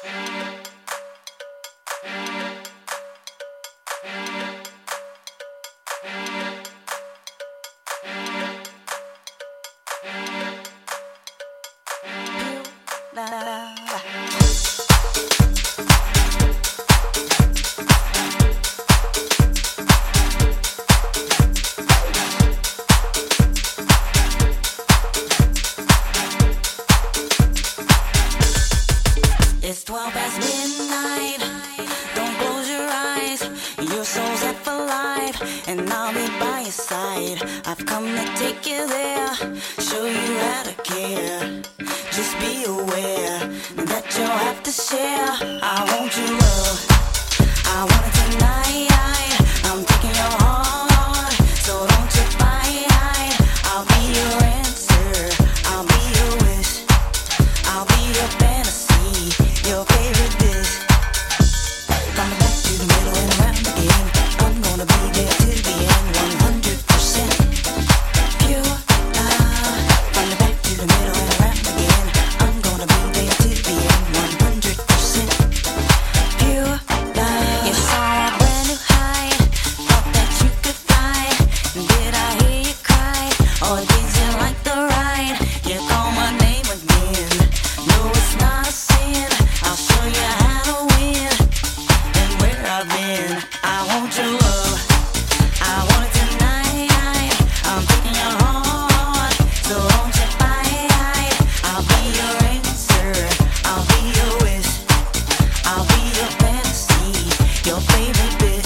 It's 12 past midnight. Don't close your eyes. Your soul's set for life, and I'll be by your side. I've come to take you there, show you how to care. Just be aware that you'll have to share. I want your love, I want it tonight. I'm taking your heart, so don't you fight. I'll be your answer, I'll be your wish, I'll be your fantasy, your favorite dish. From the back to the middle and around again, I'm gonna be there till the end, 100% pure love. From the back to the middle and around again, I'm gonna be there till the end, 100% pure love. You saw a brand new high, thought that you could fly. Did I hear you cry, or did you like the ride? You call my name again, no it's not a sin. I'll show you how to win, and where I've been. I want your love, I want it tonight. I'm taking your heart, so don't you fight. I'll be your answer, I'll be your wish, I'll be your fantasy, your favorite bitch.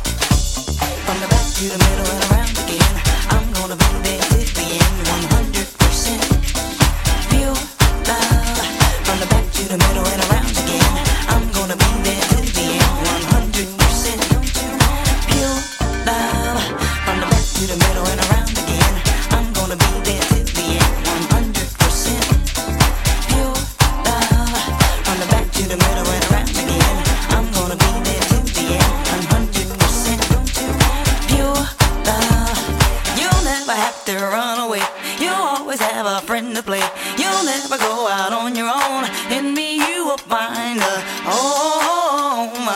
From the back to the middle and around again, I'm gonna be there till the end, 100% pure love. From the back to the middle and around again, I'm gonna be there till the end, 100% pure love. From the back to the middle and around again, I'm gonna be there till the end, 100% pure love. From the back to the middle and around again, I'm gonna be there till the end, 100% pure love. You'll never have to run away, you'll always have a friend to play. You'll never go out on your own, in me you will find a home,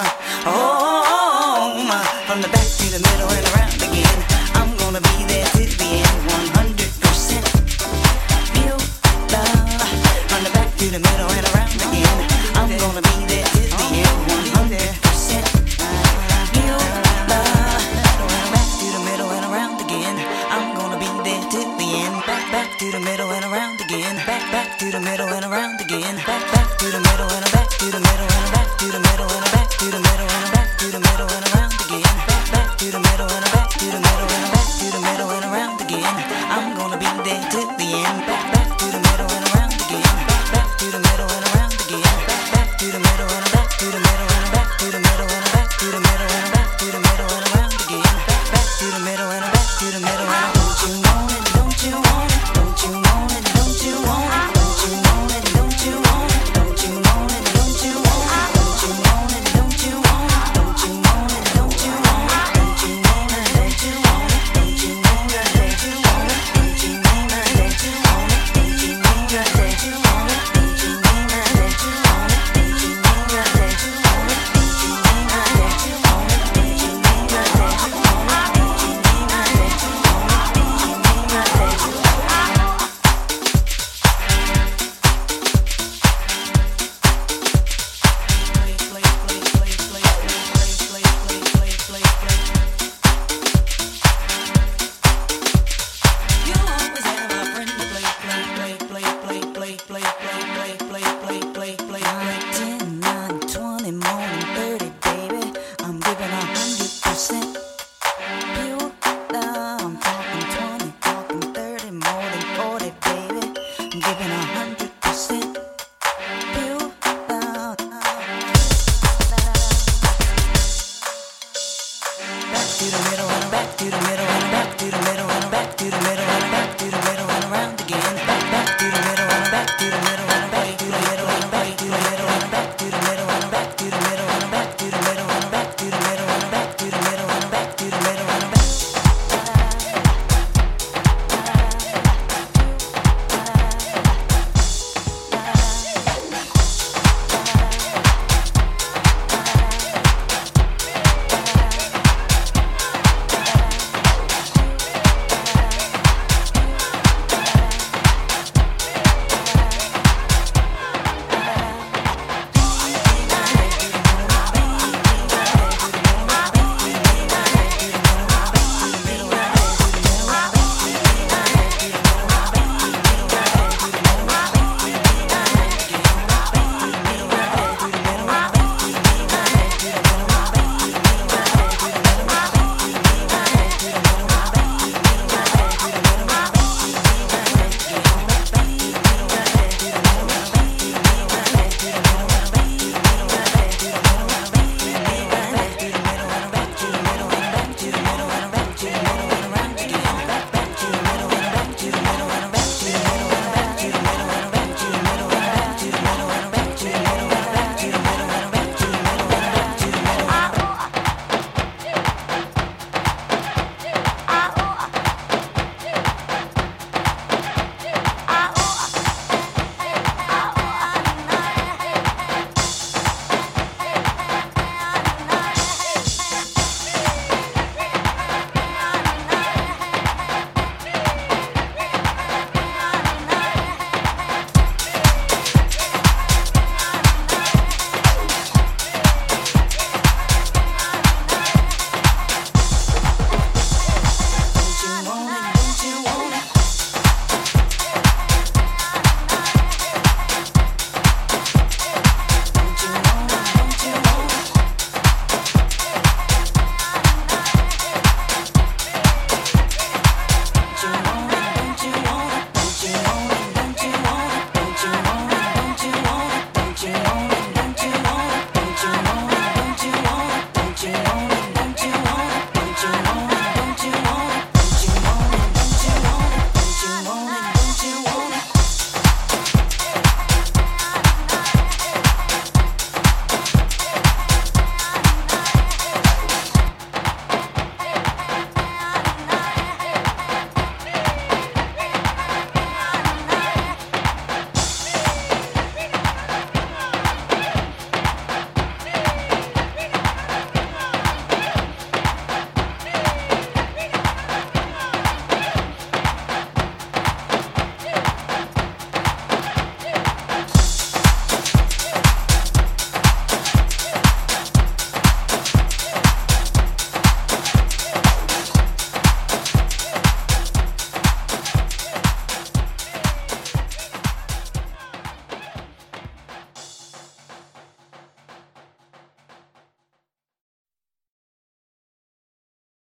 home. From the back to the middle and around again, I'm gonna be there till the end, 100% pure love. From the back to the middle and around again, I'm gonna be there till the end, 100% pure love. Back to the middle and around again, I'm gonna be there till the end. Back to the middle and around again, back to the middle and around again.